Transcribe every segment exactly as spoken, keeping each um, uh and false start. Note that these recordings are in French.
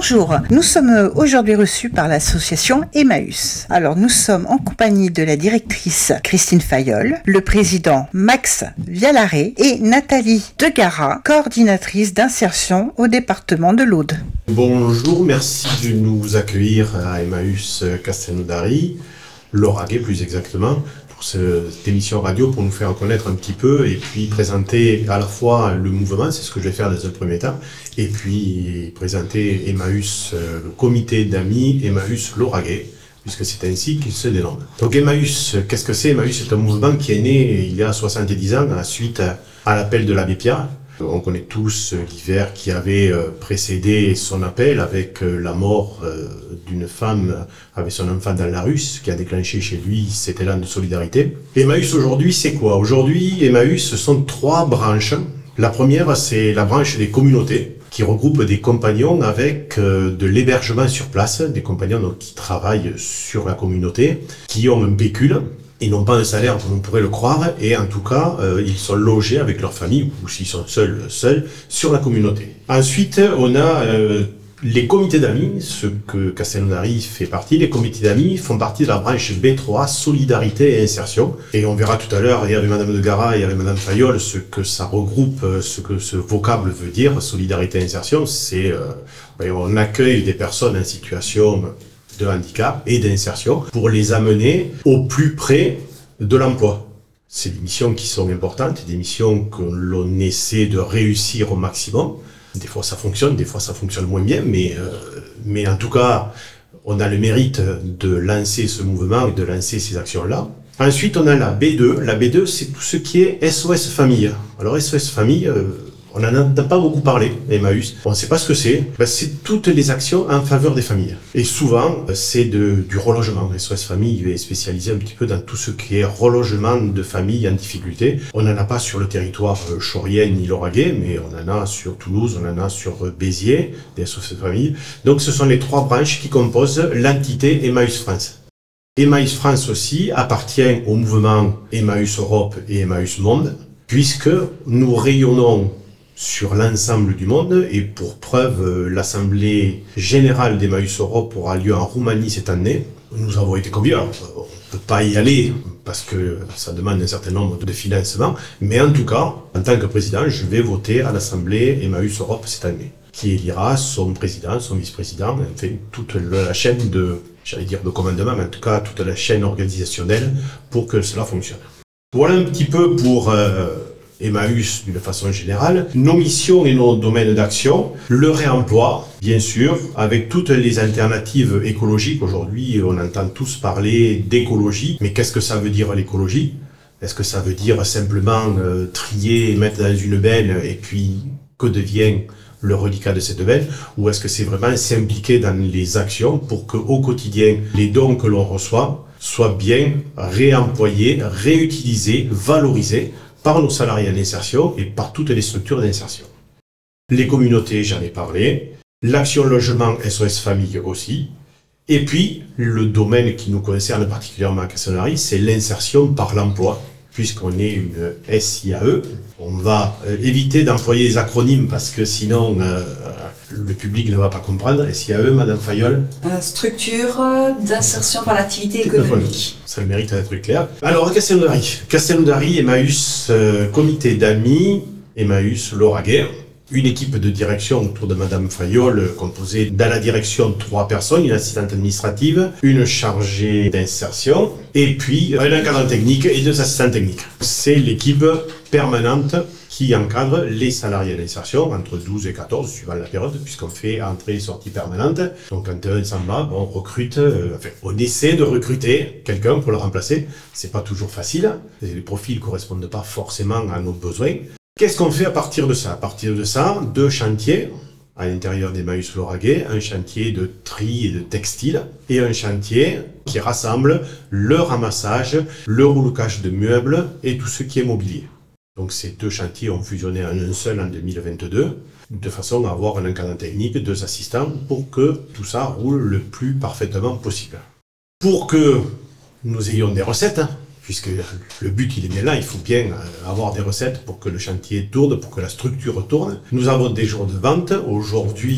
Bonjour, nous sommes aujourd'hui reçus par l'association Emmaüs. Alors nous sommes en compagnie de la directrice Christine Fayolle, le président Max Vialaré et Nathalie Degara, coordinatrice d'insertion au département de l'Aude. Bonjour, merci de nous accueillir à Emmaüs Castelnaudary, Lauragais plus exactement, pour cette émission radio pour nous faire connaître un petit peu et puis présenter à la fois le mouvement, c'est ce que je vais faire dans un premier temps, et puis présenter Emmaüs, le comité d'amis Emmaüs Lauragais, puisque c'est ainsi qu'il se dénomme. Donc Emmaüs, qu'est-ce que c'est? Emmaüs, c'est un mouvement qui est né il y a soixante-dix ans, suite à l'appel de l'abbé Pierre. On connaît tous l'hiver qui avait précédé son appel avec la mort d'une femme avec son enfant dans la rue, ce qui a déclenché chez lui cet élan de solidarité. Emmaüs aujourd'hui, c'est quoi? Aujourd'hui, Emmaüs, ce sont trois branches. La première, c'est la branche des communautés, qui regroupe des compagnons avec de l'hébergement sur place, des compagnons donc, qui travaillent sur la communauté, qui ont un pécule. Ils n'ont pas un salaire comme on pourrait le croire, et en tout cas, euh, ils sont logés avec leur famille, ou s'ils sont seuls, seuls, sur la communauté. Ensuite, on a euh, les comités d'amis, ce que Castelnaudary fait partie. Les comités d'amis font partie de la branche B trois, Solidarité et Insertion. Et on verra tout à l'heure, et avec Madame Degara et avec Madame Fayolle, ce que ça regroupe, ce que ce vocable veut dire, Solidarité et Insertion. C'est, euh, on accueille des personnes en situation de handicap et d'insertion pour les amener au plus près de l'emploi. C'est des missions qui sont importantes, des missions que l'on essaie de réussir au maximum. Des fois ça fonctionne, des fois ça fonctionne moins bien, mais, euh, mais en tout cas, on a le mérite de lancer ce mouvement et de lancer ces actions-là. Ensuite, on a la B deux. La B deux, c'est tout ce qui est S O S Famille. Alors S O S Famille, euh, on n'en a pas beaucoup parlé, Emmaüs. On ne sait pas ce que c'est. Ben, c'est toutes les actions en faveur des familles. Et souvent, c'est de, du relogement. S O S Famille est spécialisé un petit peu dans tout ce qui est relogement de familles en difficulté. On n'en a pas sur le territoire chaurien ni lauragais, mais on en a sur Toulouse, on en a sur Béziers, des S O S Famille. Donc ce sont les trois branches qui composent l'entité Emmaüs France. Emmaüs France aussi appartient au mouvement Emmaüs Europe et Emmaüs Monde, puisque nous rayonnons sur l'ensemble du monde, et pour preuve, l'Assemblée Générale d'Emmaüs Europe aura lieu en Roumanie cette année. Nous avons été conviés, alors on ne peut pas y aller parce que ça demande un certain nombre de financements, mais en tout cas, en tant que président, je vais voter à l'Assemblée Emmaüs Europe cette année, qui élira son président, son vice-président, enfin toute la chaîne de, j'allais dire de commandement, mais en tout cas toute la chaîne organisationnelle pour que cela fonctionne. Voilà un petit peu pour euh, Emmaüs d'une façon générale, nos missions et nos domaines d'action, le réemploi, bien sûr, avec toutes les alternatives écologiques. Aujourd'hui, on entend tous parler d'écologie, mais qu'est-ce que ça veut dire l'écologie? Est-ce que ça veut dire simplement euh, trier, mettre dans une benne, et puis que devient le reliquat de cette benne? Ou est-ce que c'est vraiment s'impliquer dans les actions pour qu'au quotidien, les dons que l'on reçoit soient bien réemployés, réutilisés, valorisés par nos salariés en insertion et par toutes les structures d'insertion. Les communautés, j'en ai parlé. L'action logement S O S Famille aussi. Et puis, le domaine qui nous concerne particulièrement à Castelnaudary, c'est l'insertion par l'emploi. Puisqu'on est une S I A E, on va euh, éviter d'employer les acronymes parce que sinon euh, le public ne va pas comprendre. S I A E, Madame Fayolle? euh, Structure d'insertion par l'activité économique. Ça le mérite d'être clair. Alors, Castelnaudary. Castelnaudary, Emmaüs, euh, comité d'amis, Emmaüs Lauragais. Une équipe de direction autour de Madame Fayolle, composée dans la direction trois personnes, une assistante administrative, une chargée d'insertion, et puis un encadrant technique et deux assistants techniques. C'est l'équipe permanente qui encadre les salariés d'insertion, entre douze et quatorze, suivant la période, puisqu'on fait entrée et sortie permanente. Donc quand un s'en va, on recrute, euh, enfin, on essaie de recruter quelqu'un pour le remplacer. C'est pas toujours facile, les profils ne correspondent pas forcément à nos besoins. Qu'est-ce qu'on fait à partir de ça? À partir de ça, deux chantiers à l'intérieur d'Emmaüs Lauragais, un chantier de tri et de textile et un chantier qui rassemble le ramassage, le relocage de meubles et tout ce qui est mobilier. Donc ces deux chantiers ont fusionné en un seul en deux mille vingt-deux, de façon à avoir un encadrant technique, deux assistants, pour que tout ça roule le plus parfaitement possible. Pour que nous ayons des recettes, puisque le but il est bien là, il faut bien avoir des recettes pour que le chantier tourne, pour que la structure tourne. Nous avons des jours de vente. Aujourd'hui,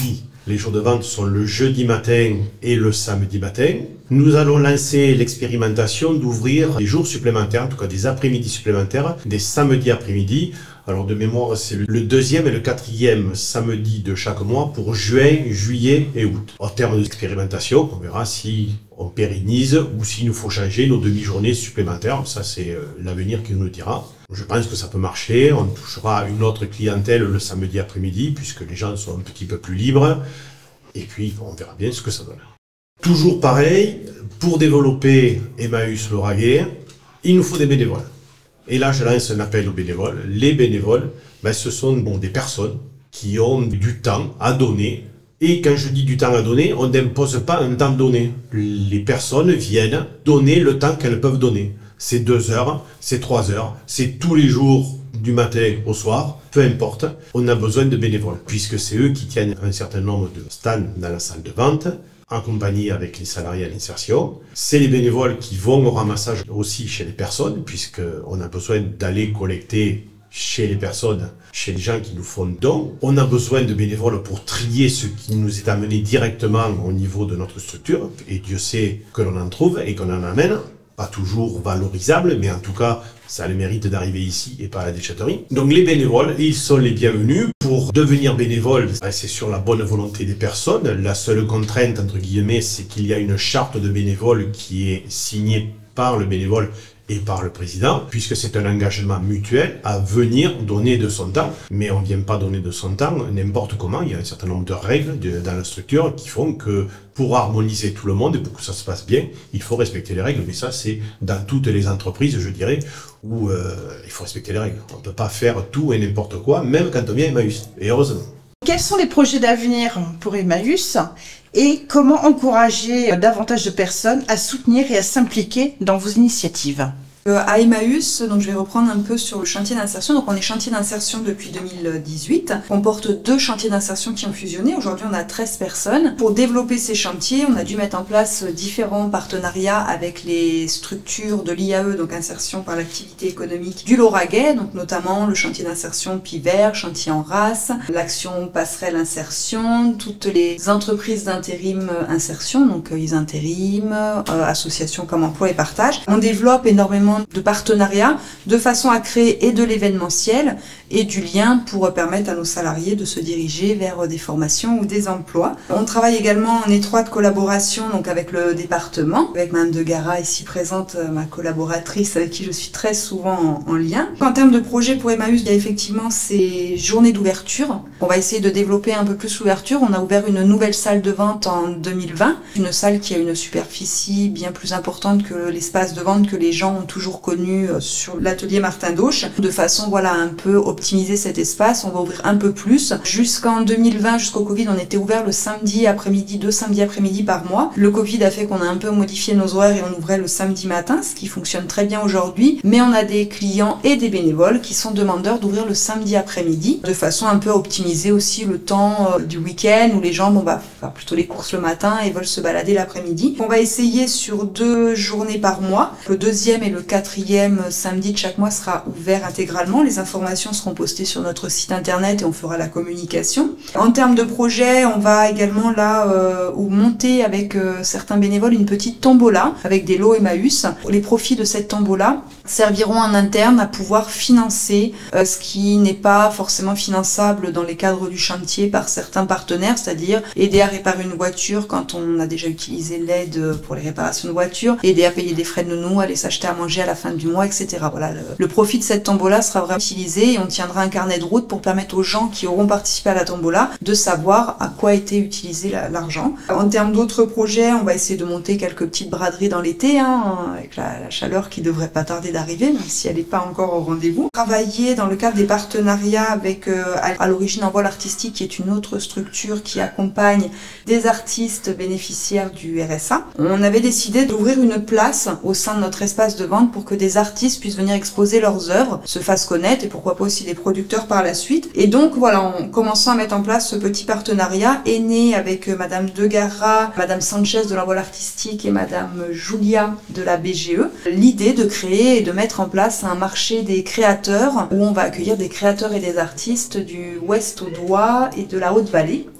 Les jours de vente sont le jeudi matin et le samedi matin. Nous allons lancer l'expérimentation d'ouvrir des jours supplémentaires, en tout cas des après-midi supplémentaires, des samedis après-midi. Alors de mémoire, c'est le deuxième et le quatrième samedi de chaque mois pour juin, juillet et août. En termes d'expérimentation, on verra si on pérennise ou s'il nous faut changer nos demi-journées supplémentaires. Ça, c'est euh, l'avenir qui nous le dira. Je pense que ça peut marcher. On touchera une autre clientèle le samedi après-midi puisque les gens sont un petit peu plus libres. Et puis, on verra bien ce que ça donne. Toujours pareil, pour développer Emmaüs Lauragais, il nous faut des bénévoles. Et là, je lance un appel aux bénévoles. Les bénévoles, ben, ce sont bon, des personnes qui ont du temps à donner. Et quand je dis du temps à donner, on n'impose pas un temps donné. Les personnes viennent donner le temps qu'elles peuvent donner. C'est deux heures, c'est trois heures, c'est tous les jours du matin au soir, peu importe. On a besoin de bénévoles, puisque c'est eux qui tiennent un certain nombre de stands dans la salle de vente, en compagnie avec les salariés à l'insertion. C'est les bénévoles qui vont au ramassage aussi chez les personnes, puisqu'on a besoin d'aller collecter chez les personnes, chez les gens qui nous font don. On a besoin de bénévoles pour trier ce qui nous est amené directement au niveau de notre structure, et Dieu sait que l'on en trouve et qu'on en amène. Pas toujours valorisable, mais en tout cas, ça a le mérite d'arriver ici et pas à la déchetterie. Donc les bénévoles, ils sont les bienvenus. Pour devenir bénévole, c'est sur la bonne volonté des personnes. La seule contrainte, entre guillemets, c'est qu'il y a une charte de bénévole qui est signée par le bénévole et par le président, puisque c'est un engagement mutuel à venir donner de son temps. Mais on ne vient pas donner de son temps n'importe comment. Il y a un certain nombre de règles de, dans la structure qui font que pour harmoniser tout le monde et pour que ça se passe bien, il faut respecter les règles. Mais ça, c'est dans toutes les entreprises, je dirais, où euh, il faut respecter les règles. On ne peut pas faire tout et n'importe quoi, même quand on vient à Emmaüs. Et heureusement. Quels sont les projets d'avenir pour Emmaüs et comment encourager davantage de personnes à soutenir et à s'impliquer dans vos initiatives ? Euh, à Emmaüs, donc je vais reprendre un peu sur le chantier d'insertion. Donc on est chantier d'insertion depuis deux mille dix-huit. On porte deux chantiers d'insertion qui ont fusionné. Aujourd'hui, on a treize personnes. Pour développer ces chantiers, on a dû mettre en place différents partenariats avec les structures de l'I A E, donc insertion par l'activité économique du Lauragais, donc notamment le chantier d'insertion Pivert, chantier en race, l'action passerelle insertion, toutes les entreprises d'intérim insertion, donc euh, ils intérim, euh, associations comme emploi et partage. On développe énormément de partenariats de façon à créer et de l'événementiel et du lien pour permettre à nos salariés de se diriger vers des formations ou des emplois. On travaille également en étroite collaboration donc avec le département, avec Madame de Gara ici présente, ma collaboratrice avec qui je suis très souvent en, en lien. En termes de projet pour Emmaüs, il y a effectivement ces journées d'ouverture. On va essayer de développer un peu plus l'ouverture. On a ouvert une nouvelle salle de vente en deux mille vingt, une salle qui a une superficie bien plus importante que l'espace de vente que les gens ont toujours connu sur l'atelier Martin d'Auch, de façon voilà un peu optimiser cet espace. On va ouvrir un peu plus. Jusqu'en deux mille vingt, jusqu'au Covid, on était ouvert le samedi après-midi, deux samedis après-midi par mois. Le Covid a fait qu'on a un peu modifié nos horaires et on ouvrait le samedi matin, ce qui fonctionne très bien aujourd'hui. Mais on a des clients et des bénévoles qui sont demandeurs d'ouvrir le samedi après-midi, de façon un peu à optimiser aussi le temps euh, du week-end où les gens vont bah, faire plutôt les courses le matin et veulent se balader l'après-midi. On va essayer sur deux journées par mois. Le deuxième et le quatrième samedi de chaque mois sera ouvert intégralement. Les informations seront postées sur notre site internet et on fera la communication. En termes de projet, on va également là euh, monter avec euh, certains bénévoles une petite tombola avec des lots Emmaüs. Les profits de cette tombola serviront en interne à pouvoir financer euh, ce qui n'est pas forcément finançable dans les cadres du chantier par certains partenaires, c'est-à-dire aider à réparer une voiture quand on a déjà utilisé l'aide pour les réparations de voitures, aider à payer des frais de nounou, aller s'acheter à manger à la fin du mois, et cetera. Voilà, le, le profit de cette tombola sera vraiment utilisé et on tiendra un carnet de route pour permettre aux gens qui auront participé à la tombola de savoir à quoi a été utilisé la, l'argent. En termes d'autres projets, on va essayer de monter quelques petites braderies dans l'été, hein, avec la, la chaleur qui devrait pas tarder d'arriver, même si elle n'est pas encore au rendez-vous. Travailler dans le cadre des partenariats avec euh, à l'origine Envol Artistique, qui est une autre structure qui accompagne des artistes bénéficiaires du R S A. On avait décidé d'ouvrir une place au sein de notre espace de vente pour que des artistes puissent venir exposer leurs œuvres, se fassent connaître et pourquoi pas aussi des producteurs par la suite. Et donc voilà, en commençant à mettre en place ce petit partenariat est né avec euh, Madame de Gara, Madame Sanchez de l'Envol Artistique et Madame Julia de la B G E, l'idée de créer et de mettre en place un marché des créateurs où on va accueillir des créateurs et des artistes du Ouest Audois et de la Haute-Vallée.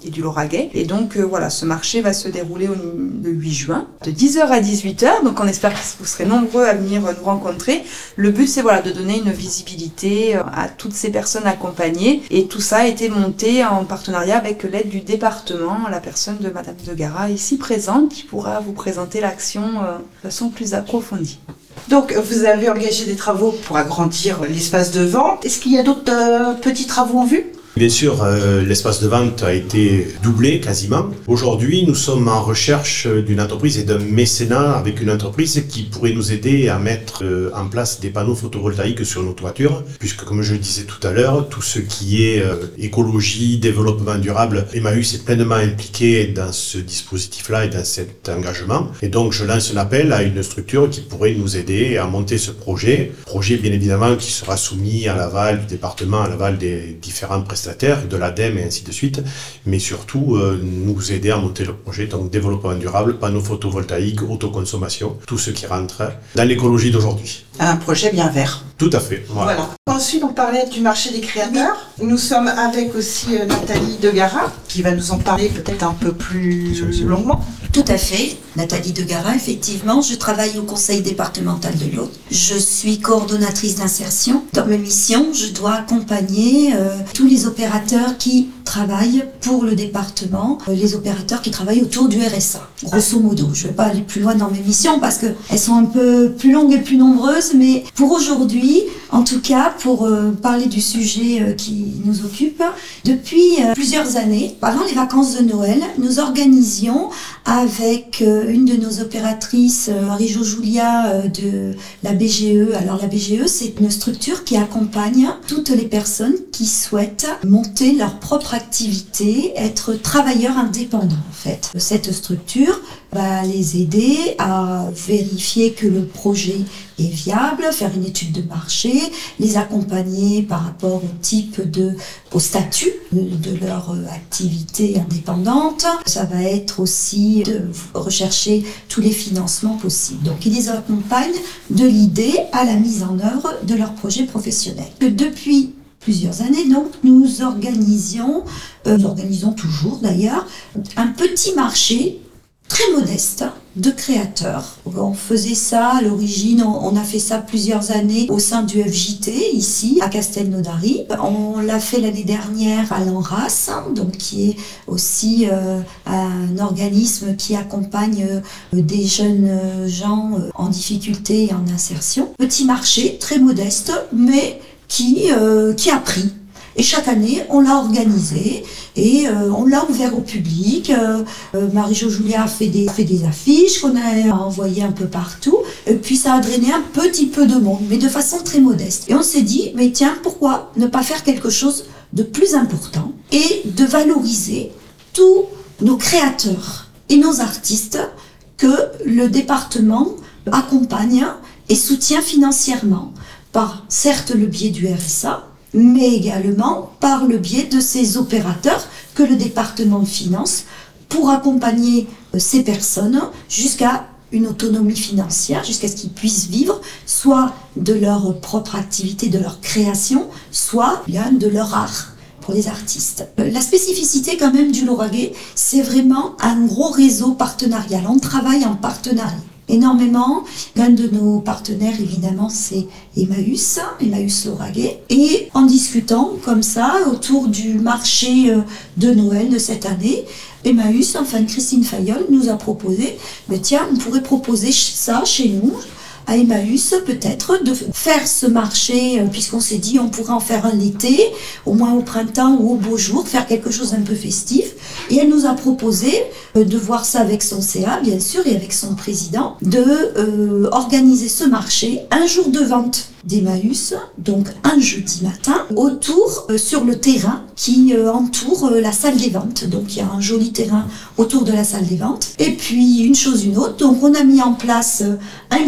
et du Lauragais. Et donc euh, voilà, ce marché va se dérouler au, le huit juin, de dix heures à dix-huit heures. Donc on espère que vous serez nombreux à venir nous rencontrer. Le but, c'est voilà, de donner une visibilité à toutes ces personnes accompagnées. Et tout ça a été monté en partenariat avec l'aide du département, la personne de Madame de Gara ici présente, qui pourra vous présenter l'action euh, de façon plus approfondie. Donc, vous avez engagé des travaux pour agrandir l'espace de vente. Est-ce qu'il y a d'autres euh, petits travaux en vue ? Bien sûr, euh, l'espace de vente a été doublé quasiment. Aujourd'hui, nous sommes en recherche d'une entreprise et d'un mécénat avec une entreprise qui pourrait nous aider à mettre euh, en place des panneaux photovoltaïques sur nos toitures, puisque comme je le disais tout à l'heure, tout ce qui est euh, écologie, développement durable, Emmaüs est pleinement impliqué dans ce dispositif-là et dans cet engagement. Et donc, je lance un appel à une structure qui pourrait nous aider à monter ce projet. Projet, bien évidemment, qui sera soumis à l'aval du département, à l'aval des différents prestataires, de l'ADEME et ainsi de suite, mais surtout euh, nous aider à monter le projet, donc développement durable, panneaux photovoltaïques, autoconsommation, tout ce qui rentre dans l'écologie d'aujourd'hui. Un projet bien vert. Tout à fait. Voilà. Voilà. Ensuite, on parlait du marché des créateurs. Nous sommes avec aussi euh, Nathalie de Gara, qui va nous en parler peut-être un peu plus longuement. Tout à fait. Nathalie de Gara, effectivement. Je travaille au conseil départemental de l'Aude. Je suis coordonnatrice d'insertion. Dans mes missions, je dois accompagner euh, tous les opérateurs qui travaillent pour le département, euh, les opérateurs qui travaillent autour du R S A. Grosso modo, je ne vais pas aller plus loin dans mes missions parce qu'elles sont un peu plus longues et plus nombreuses, mais pour aujourd'hui, en tout cas, pour euh, parler du sujet euh, qui nous occupe, depuis euh, plusieurs années, pendant les vacances de Noël, nous organisions avec euh, une de nos opératrices, euh, Marie-Jo Julia euh, de la B G E. Alors la B G E, c'est une structure qui accompagne toutes les personnes qui souhaitent monter leur propre activité, être travailleurs indépendants en fait. Cette structure va les aider à vérifier que le projet est viable, faire une étude de marché, les accompagner par rapport au type de, au statut de leur activité indépendante. Ça va être aussi de rechercher tous les financements possibles. Donc, ils les accompagnent de l'idée à la mise en œuvre de leur projet professionnel. Depuis plusieurs années, donc, nous organisions, euh, nous organisons toujours d'ailleurs, un petit marché très modeste de créateurs. On faisait ça à l'origine, on a fait ça plusieurs années au sein du F J T, ici, à Castelnaudary. On l'a fait l'année dernière à l'Enras, donc qui est aussi euh, un organisme qui accompagne euh, des jeunes gens euh, en difficulté et en insertion. Petit marché, très modeste, mais qui, euh, qui a pris. Et chaque année, on l'a organisé et euh, on l'a ouvert au public. Euh, euh, Marie-Jo Julia a fait des, fait des affiches qu'on a envoyées un peu partout. Et puis ça a drainé un petit peu de monde, mais de façon très modeste. Et on s'est dit, mais tiens, pourquoi ne pas faire quelque chose de plus important et de valoriser tous nos créateurs et nos artistes que le département accompagne et soutient financièrement par, certes, le biais du R S A, mais également par le biais de ces opérateurs que le département finance pour accompagner ces personnes jusqu'à une autonomie financière, jusqu'à ce qu'ils puissent vivre soit de leur propre activité, de leur création, soit bien de leur art pour les artistes. La spécificité quand même du Lauragais, c'est vraiment un gros réseau partenarial. On travaille en partenariat énormément. L'un de nos partenaires, évidemment, c'est Emmaüs, Emmaüs Lauragais. Et en discutant comme ça, autour du marché de Noël de cette année, Emmaüs, enfin Christine Fayol, nous a proposé, mais tiens, on pourrait proposer ça chez nous, à Emmaüs, peut-être, de faire ce marché, puisqu'on s'est dit on pourrait en faire un l'été, au moins au printemps ou au beau jour, faire quelque chose un peu festif. Et elle nous a proposé de voir ça avec son C A, bien sûr, et avec son président, de euh, organiser ce marché, un jour de vente d'Emmaüs, donc un jeudi matin, autour, euh, sur le terrain qui euh, entoure euh, la salle des ventes. Donc il y a un joli terrain autour de la salle des ventes. Et puis, une chose, une autre, donc on a mis en place euh, un comité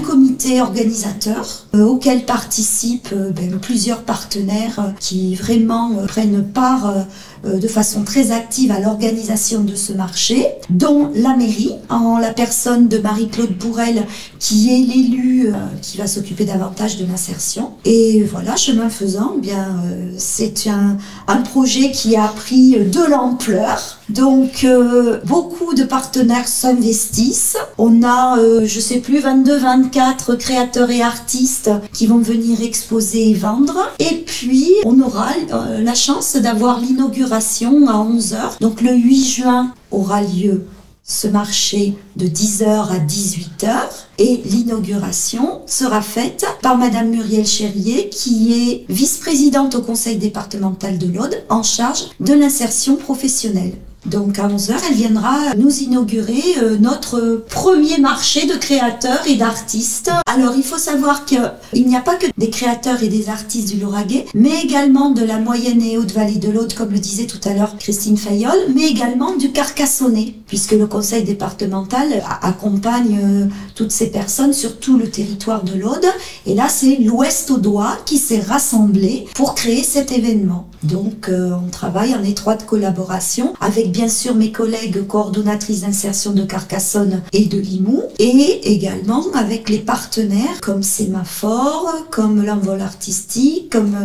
comité organisateur euh, auquel participent euh, ben, plusieurs partenaires euh, qui vraiment euh, prennent part euh, euh, de façon très active à l'organisation de ce marché, dont la mairie, en la personne de Marie-Claude Bourrel, qui est l'élu euh, qui va s'occuper davantage de l'insertion. Et voilà, chemin faisant, eh bien euh, c'est un, un projet qui a pris de l'ampleur. Donc euh, beaucoup de partenaires s'investissent. On a, euh, je sais plus, vingt-deux vingt-quatre créateurs et artistes qui vont venir exposer et vendre. Et puis on aura euh, la chance d'avoir l'inauguration à onze heures. Donc le huit juin aura lieu ce marché de dix heures à dix-huit heures et l'inauguration sera faite par Madame Muriel Chérier qui est vice-présidente au conseil départemental de l'Aude en charge de l'insertion professionnelle. Donc à onze heures, elle viendra nous inaugurer euh, notre premier marché de créateurs et d'artistes. Alors il faut savoir qu'il n'y a pas que des créateurs et des artistes du Lauragais, mais également de la moyenne et haute vallée de l'Aude, comme le disait tout à l'heure Christine Fayolle, mais également du Carcassonnais, puisque le conseil départemental accompagne euh, toutes ces personnes sur tout le territoire de l'Aude. Et là, c'est l'Ouest audois qui s'est rassemblé pour créer cet événement. Donc euh, on travaille en étroite collaboration avec bien sûr mes collègues coordonnatrices d'insertion de Carcassonne et de Limoux, et également avec les partenaires comme Sémaphore, comme l'Envol Artistique, comme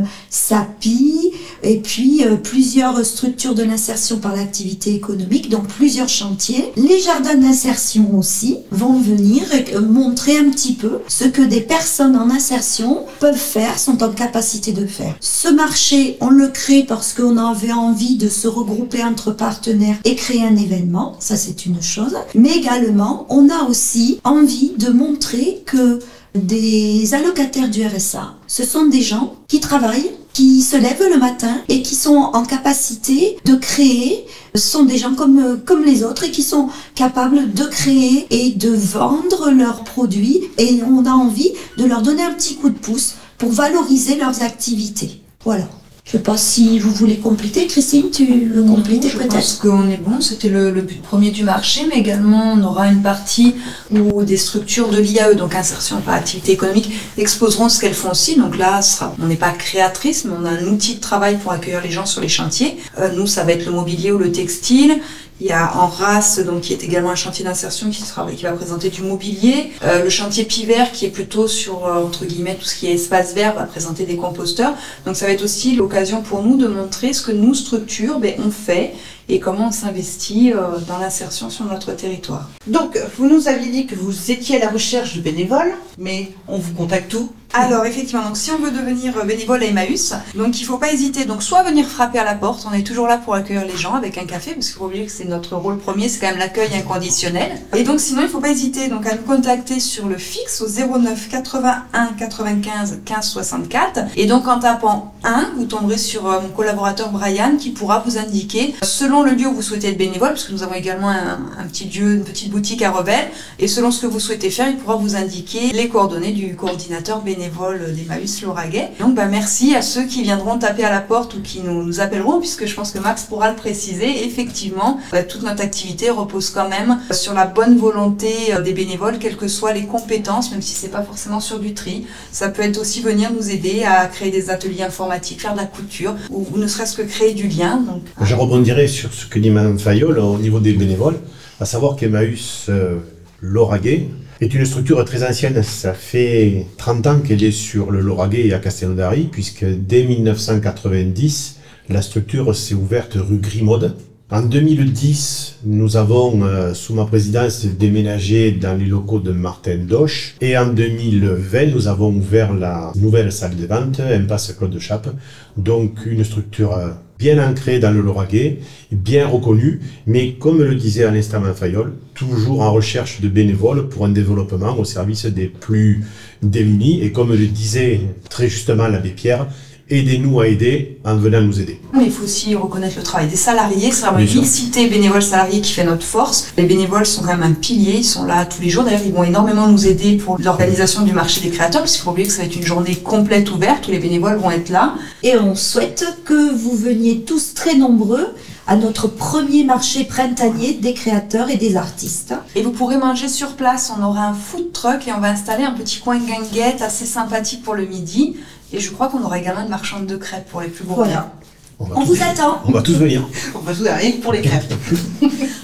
SAPI, et puis euh, plusieurs structures de l'insertion par l'activité économique, donc plusieurs chantiers. Les jardins d'insertion aussi vont venir montrer un petit peu ce que des personnes en insertion peuvent faire, sont en capacité de faire. Ce marché, on le crée parce qu'on avait envie de se regrouper entre partenaires et créer un événement, ça c'est une chose, mais également on a aussi envie de montrer que des allocataires du R S A, ce sont des gens qui travaillent, qui se lèvent le matin et qui sont en capacité de créer, ce sont des gens comme, comme les autres et qui sont capables de créer et de vendre leurs produits, et on a envie de leur donner un petit coup de pouce pour valoriser leurs activités. Voilà. Je ne sais pas si vous voulez compléter. Christine, tu veux compléter je peut-être ? Je pense qu'on est bon, c'était le, le but premier du marché, mais également on aura une partie où des structures de l'I A E, donc insertion par activité économique, exposeront ce qu'elles font aussi. Donc là, ce sera, on n'est pas créatrice, mais on a un outil de travail pour accueillir les gens sur les chantiers. Euh, nous, ça va être le mobilier ou le textile. Il y a en race, donc qui est également un chantier d'insertion qui, travaille, qui va présenter du mobilier. Euh, le chantier Pivert qui est plutôt sur, euh, entre guillemets, tout ce qui est espace vert, va présenter des composteurs. Donc ça va être aussi l'occasion pour nous de montrer ce que nous, structures, ben, on fait et comment on s'investit euh, dans l'insertion sur notre territoire. Donc, vous nous aviez dit que vous étiez à la recherche de bénévoles, mais on vous contacte où ? Alors effectivement, donc si on veut devenir bénévole à Emmaüs, donc il faut pas hésiter, donc soit venir frapper à la porte, on est toujours là pour accueillir les gens avec un café, parce qu'il faut oublier que c'est notre rôle premier, c'est quand même l'accueil inconditionnel. Et donc sinon il faut pas hésiter donc à nous contacter sur le fixe au zéro neuf quatre-vingt-un quatre-vingt-quinze quinze soixante-quatre, et donc en tapant un, vous tomberez sur mon collaborateur Brian qui pourra vous indiquer selon le lieu où vous souhaitez être bénévole, parce que nous avons également un, un petit lieu, une petite boutique à Revel, et selon ce que vous souhaitez faire, il pourra vous indiquer les coordonnées du coordinateur bénévole d'Emmaüs Lauragais. Donc bah, merci à ceux qui viendront taper à la porte ou qui nous, nous appelleront, puisque je pense que Max pourra le préciser. Effectivement, bah, toute notre activité repose quand même sur la bonne volonté des bénévoles, quelles que soient les compétences, même si c'est pas forcément sur du tri. Ça peut être aussi venir nous aider à créer des ateliers informatiques, faire de la couture, ou, ou ne serait-ce que créer du lien. Donc, Je rebondirai sur ce que dit Mme Fayolle au niveau des bénévoles, à savoir qu'Emmaüs euh, Lauragais est une structure très ancienne. Ça fait trente ans qu'elle est sur le Lauragais et à Castelnaudary, puisque dès mille neuf cent quatre-vingt-dix, la structure s'est ouverte rue Grimaud. En deux mille dix, nous avons, euh, sous ma présidence, déménagé dans les locaux de Martin Doche. Et en deux mille vingt, nous avons ouvert la nouvelle salle de vente, Impasse Claude Chappe. Donc une structure euh, bien ancrée dans le Lauragais, bien reconnue, mais comme le disait à l'instant Mme Fayolle, toujours en recherche de bénévoles pour un développement au service des plus démunis. Et comme le disait très justement l'abbé Pierre, aidez-nous à aider en venant nous aider. Mais il faut aussi reconnaître le travail des salariés, c'est vraiment Bien une sûr. mixité bénévoles-salariés qui fait notre force. Les bénévoles sont quand même un pilier, ils sont là tous les jours. D'ailleurs, ils vont énormément nous aider pour l'organisation du marché des créateurs, parce qu'il faut oublier que ça va être une journée complète ouverte, où les bénévoles vont être là. Et on souhaite que vous veniez tous très nombreux à notre premier marché printanier des créateurs et des artistes. Et vous pourrez manger sur place, on aura un food truck et on va installer un petit coin guinguette assez sympathique pour le midi. Et je crois qu'on aura également une marchande de crêpes pour les plus gros. Voilà. On, va On tous- vous attend. On va tous venir. On va tout rien que pour les crêpes.